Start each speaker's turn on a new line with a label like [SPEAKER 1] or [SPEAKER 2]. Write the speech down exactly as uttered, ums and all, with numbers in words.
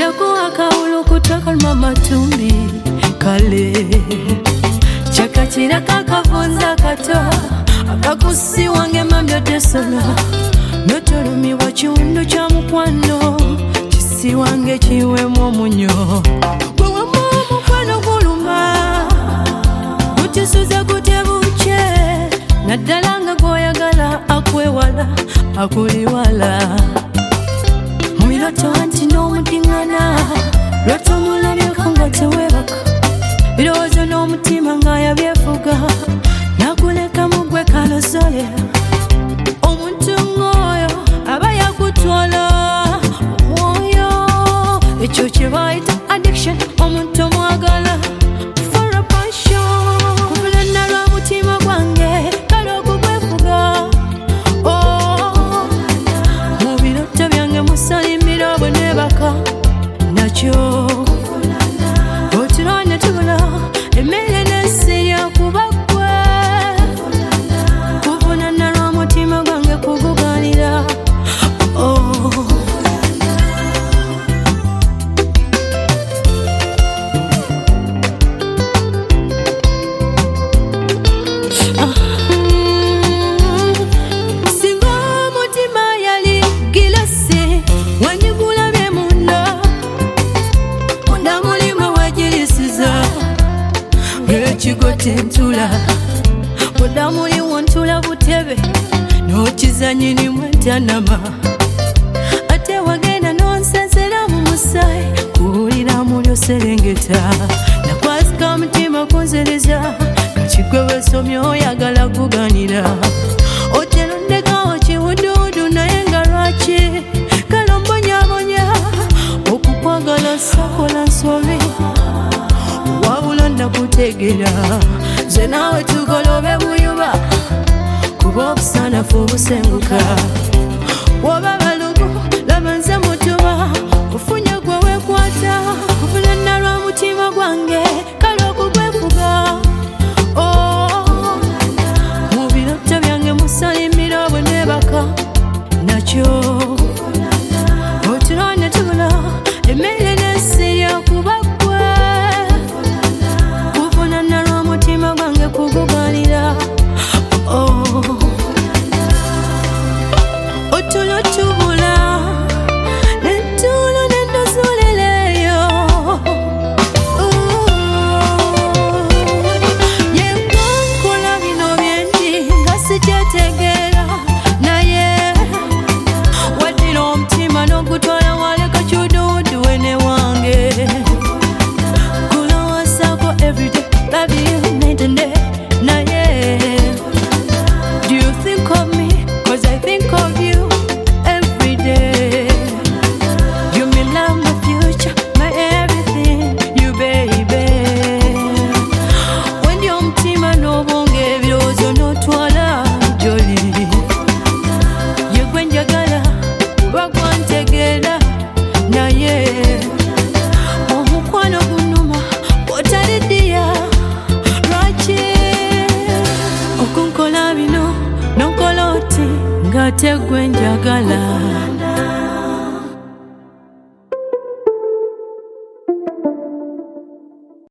[SPEAKER 1] nakuwa kaulu kutoka mama tumbi kale chakachira kakavunza kato akakusi wange mambyo tesona notolumi wa chiundu cha mukwano chisi wange chiwe mwomunyo wewe mukwano kuluma kutisuza kutebuche nadalanga goyagala akwewala akuliwala Miloto anti no mutingana Loto mulabye kanga tewebaka Birozo no mutima nga yabyefuga Nakuleka mugwe kalosole Omuntu ngoyo aba yakutwala Mwoyo Ekyo kye bayita addiction Omuntu mwagala For a passion Kubulana lwa mutima gwange Kale okugwefuga Oh Mubiroto byange musalimira bwe nebaka Nakyo Oturane tubula Emmere n'essirya kuba ggwe Kuvunana lwa mutima gwange kuguganira Oh Singa omutima yali gilasi wanyigulabye munda Munda mulimu wagirisiza ng'ekigote ntula Munda mulimu ntula butebe n'okizanyirimu entanama Ate wagenda n'onsensera mu musaayi kuwulira mulyo serengeta Nakwasika mutima kunziriza Kachigwe wesomye oyagala kuganira Otelondekawo kiwuduwudu naye nga lwaki Kale ombonyabonya okukwagala sakola nsobi wabula nakutegera nze naawe tugolobe buyuba kuba obusanafu obusenguka woba balugu laba nze mutuba ofunye gwe weekwata ovulana lwa mutima gwange kale okugwefuga Oh, mu biroto byange musalimira bwe nebaka nakyo oturane tubula emmere n'essirya kuba ggwe kuvunana lwa mutima gwange kuguganira Oh otulo tubula nentulo nendozulileyo yengankola bino byenji nga sikyetegeera naye waddira omutima n'ogutwala waleka kyuduwudu wene wange kulowoozaako everyday love you night and day naye do you think of me cause I think of you every day you mean love my future my everything you baby when your mutima n'obonge ebirowoozo n'otwala joli yegwe njagala kuba gwantegeera naye omukwano gunuma otalidiya lwaki okunkola bino nonkola oti ng'ate gwe njagala